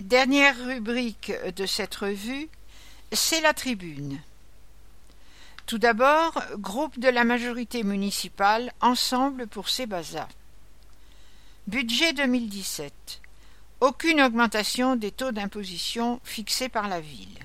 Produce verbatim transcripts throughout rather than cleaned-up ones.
Dernière rubrique de cette revue, c'est la tribune. Tout d'abord, groupe de la majorité municipale, Ensemble pour Sébaza. Budget deux mille dix-sept. Aucune augmentation des taux d'imposition fixés par la ville.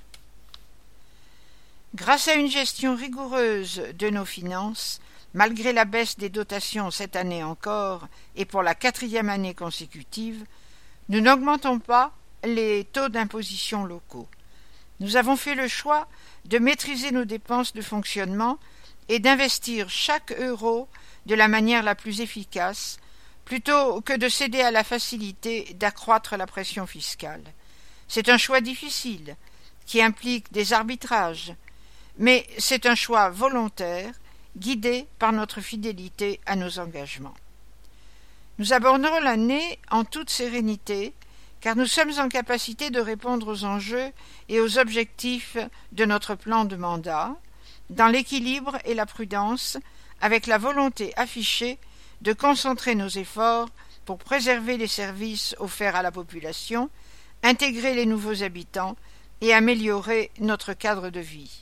Grâce à une gestion rigoureuse de nos finances, malgré la baisse des dotations cette année encore et pour la quatrième année consécutive, nous n'augmentons pas les taux d'imposition locaux. Nous avons fait le choix de maîtriser nos dépenses de fonctionnement et d'investir chaque euro de la manière la plus efficace, plutôt que de céder à la facilité d'accroître la pression fiscale. C'est un choix difficile, qui implique des arbitrages, mais c'est un choix volontaire, guidé par notre fidélité à nos engagements. Nous aborderons l'année en toute sérénité, car nous sommes en capacité de répondre aux enjeux et aux objectifs de notre plan de mandat, dans l'équilibre et la prudence, avec la volonté affichée de concentrer nos efforts pour préserver les services offerts à la population, intégrer les nouveaux habitants et améliorer notre cadre de vie.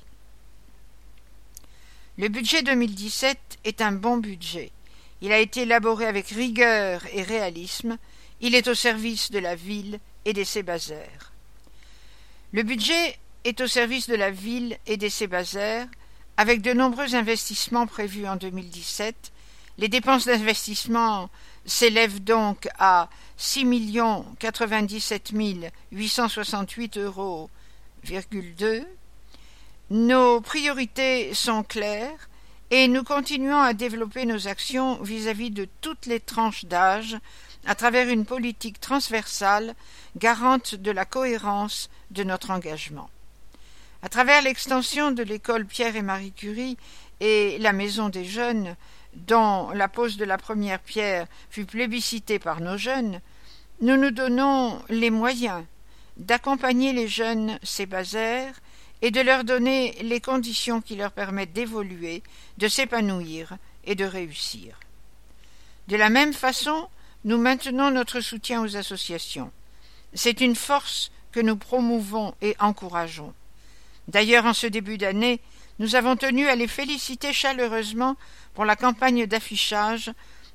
Le budget deux mille dix-sept est un bon budget. Il a été élaboré avec rigueur et réalisme. Il est au service de la ville et des Sébazaires. Le budget est au service de la ville et des Sébazaires, avec de nombreux investissements prévus en deux mille dix-sept. Les dépenses d'investissement s'élèvent donc à six millions quatre-vingt-dix-sept mille huit cent soixante-huit euros virgule deux. Nos priorités sont claires et nous continuons à développer nos actions vis-à-vis de toutes les tranches d'âge à travers une politique transversale garante de la cohérence de notre engagement. À travers l'extension de l'école Pierre et Marie Curie et la Maison des Jeunes, dont la pose de la première pierre fut plébiscitée par nos jeunes, nous nous donnons les moyens d'accompagner les jeunes Sébazaires et de leur donner les conditions qui leur permettent d'évoluer, de s'épanouir et de réussir. De la même façon, nous maintenons notre soutien aux associations. C'est une force que nous promouvons et encourageons. D'ailleurs, en ce début d'année, nous avons tenu à les féliciter chaleureusement pour la campagne d'affichage,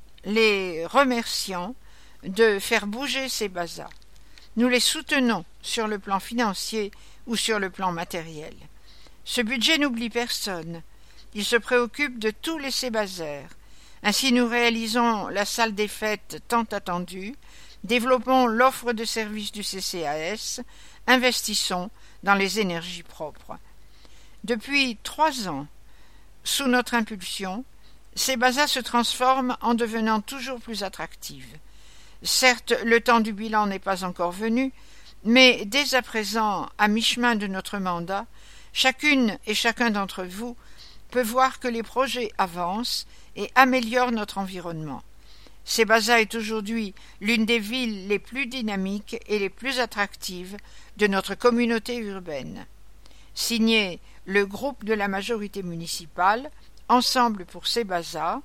les remerciant de faire bouger Sébaza. Nous les soutenons sur le plan financier ou sur le plan matériel. Ce budget n'oublie personne. Il se préoccupe de tous les Sébazaires. Ainsi, nous réalisons la salle des fêtes tant attendue, développons l'offre de services du C C A S, investissons dans les énergies propres. Depuis trois ans, sous notre impulsion, Sébaza se transforme en devenant toujours plus attractive. Certes, le temps du bilan n'est pas encore venu, mais dès à présent, à mi-chemin de notre mandat, chacune et chacun d'entre vous peut voir que les projets avancent et améliorent notre environnement. Sébaza est aujourd'hui l'une des villes les plus dynamiques et les plus attractives de notre communauté urbaine. Signé le groupe de la majorité municipale, Ensemble pour Sébaza,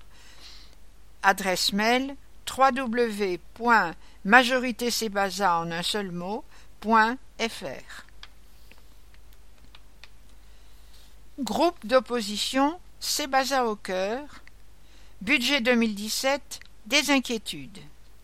adresse mail w w w point majoritésébaza en un seul mot point f r. Groupe d'opposition Sébaza au cœur. Budget deux mille dix-sept, des inquiétudes.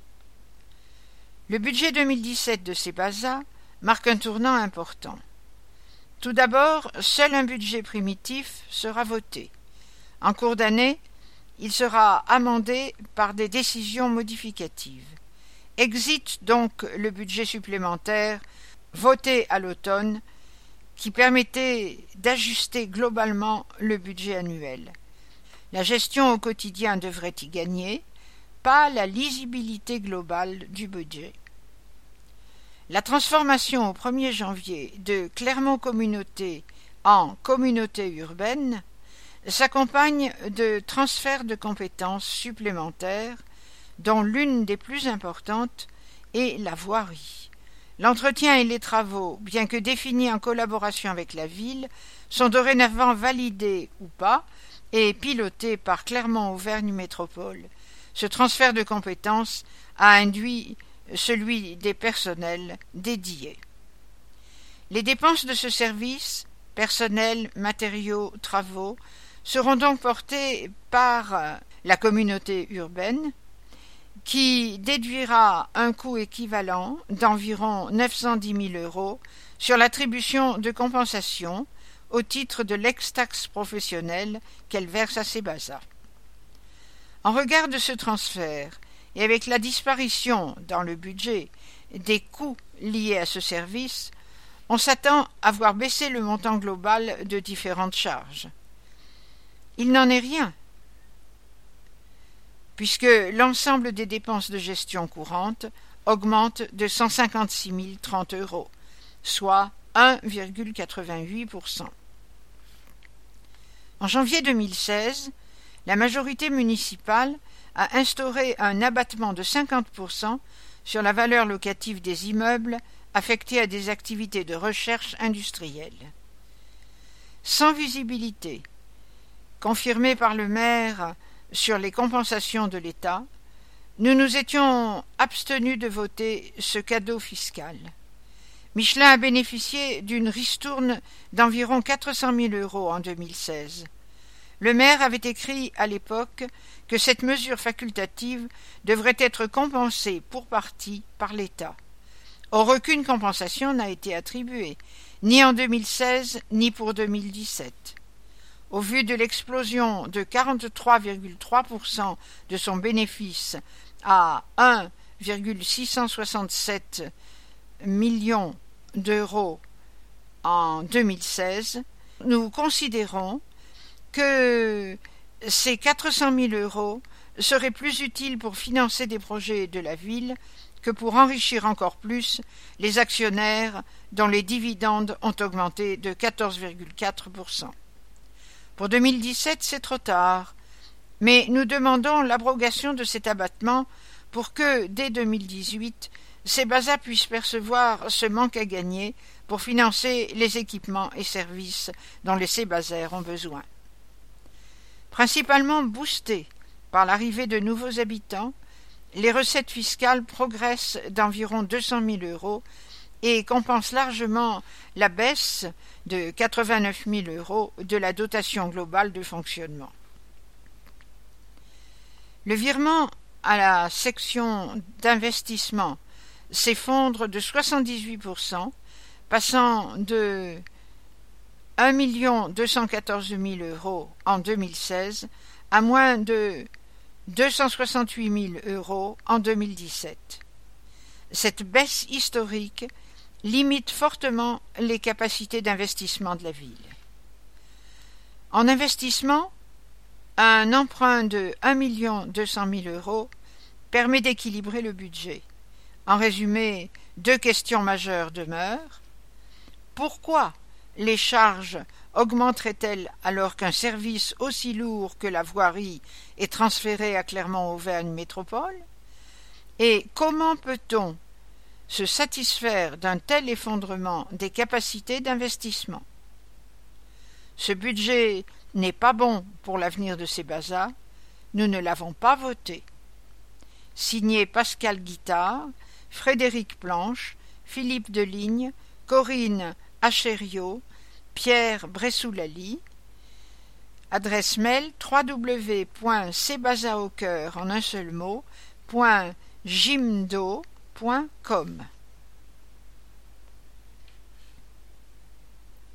Le budget deux mille dix-sept de Sébaza marque un tournant important. Tout d'abord, seul un budget primitif sera voté. En cours d'année, il sera amendé par des décisions modificatives. Exit donc le budget supplémentaire voté à l'automne qui permettait d'ajuster globalement le budget annuel. La gestion au quotidien devrait y gagner, pas la lisibilité globale du budget. La transformation au premier janvier de Clermont Communauté en communauté urbaine s'accompagne de transferts de compétences supplémentaires, dont l'une des plus importantes est la voirie. L'entretien et les travaux, bien que définis en collaboration avec la ville, sont dorénavant validés ou pas et pilotés par Clermont-Auvergne Métropole. Ce transfert de compétences a induit celui des personnels dédiés. Les dépenses de ce service, personnel, matériaux, travaux, seront donc portées par la communauté urbaine, qui déduira un coût équivalent d'environ neuf cent dix mille euros sur l'attribution de compensation au titre de l'ex-taxe professionnelle qu'elle verse à Sebasa. En regard de ce transfert, et avec la disparition dans le budget des coûts liés à ce service, on s'attend à voir baisser le montant global de différentes charges. Il n'en est rien, puisque l'ensemble des dépenses de gestion courante augmente de cent cinquante-six mille trente euros, soit un virgule quatre-vingt-huit pour cent. En janvier deux mille seize, la majorité municipale a instauré un abattement de cinquante pour cent sur la valeur locative des immeubles affectés à des activités de recherche industrielle. Sans visibilité, confirmée par le maire sur les compensations de l'État, nous nous étions abstenus de voter ce cadeau fiscal. Michelin a bénéficié d'une ristourne d'environ quatre cent mille euros en deux mille seize. Le maire avait écrit à l'époque que cette mesure facultative devrait être compensée pour partie par l'État. Or, aucune compensation n'a été attribuée, ni en deux mille seize, ni pour deux mille dix-sept. Au vu de l'explosion de quarante-trois virgule trois pour cent de son bénéfice à un virgule six cent soixante-sept millions d'euros en deux mille seize, nous considérons que ces quatre cent mille euros seraient plus utiles pour financer des projets de la ville que pour enrichir encore plus les actionnaires dont les dividendes ont augmenté de quatorze virgule quatre pour cent. Pour deux mille dix-sept, c'est trop tard, mais nous demandons l'abrogation de cet abattement pour que, dès deux mille dix-huit, Sebasa puisse percevoir ce manque à gagner pour financer les équipements et services dont les Sébasaires ont besoin. Principalement boostées par l'arrivée de nouveaux habitants, les recettes fiscales progressent d'environ deux cent mille euros et compensent largement la baisse de quatre-vingt-neuf mille euros de la dotation globale de fonctionnement. Le virement à la section d'investissement s'effondre de soixante-dix-huit pour cent, passant de un million deux cent quatorze mille euros en deux mille seize à moins de deux cent soixante-huit mille euros en deux mille dix-sept. Cette baisse historique limite fortement les capacités d'investissement de la ville. En investissement, un emprunt de un million deux cent mille euros permet d'équilibrer le budget. En résumé, deux questions majeures demeurent. Pourquoi les charges augmenteraient-elles alors qu'un service aussi lourd que la voirie est transféré à Clermont-Auvergne Métropole? Et comment peut-on se satisfaire d'un tel effondrement des capacités d'investissement? Ce budget n'est pas bon pour l'avenir de Sebasa, nous ne l'avons pas voté. Signé Pascal Guittard, Frédéric Planche, Philippe Deligne, Corinne Achériot, Pierre Bressoulali. Adresse mail w w w point sebasaaucoeur en un seul mot point jimdo point com.